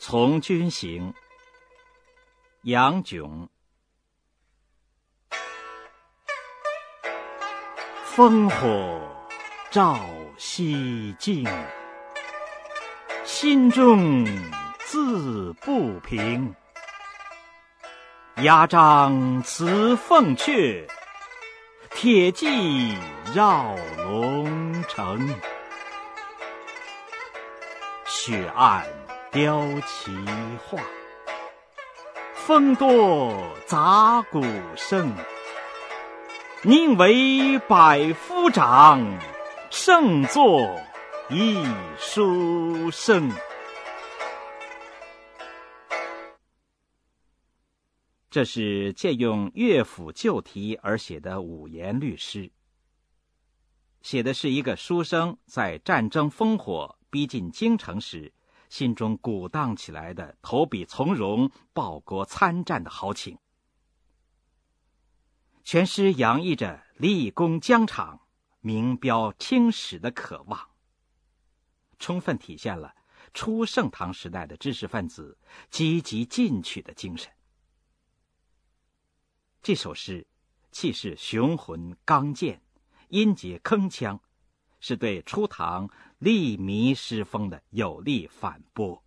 从军行，杨炯。烽火照西京，心中自不平。牙璋辞凤阙，铁骑绕龙城。雪暗雕旗画，风多杂鼓声。宁为百夫长，胜作一书生。这是借用乐府旧题而写的五言律诗，写的是一个书生在战争烽火逼近京城时，心中鼓荡起来的投笔从戎、报国参战的豪情。全诗洋溢着立功疆场、名标青史的渴望，充分体现了初盛唐时代的知识分子积极进取的精神。这首诗气势雄浑刚健，音节铿锵，是对初唐吏糜诗风的有力反驳。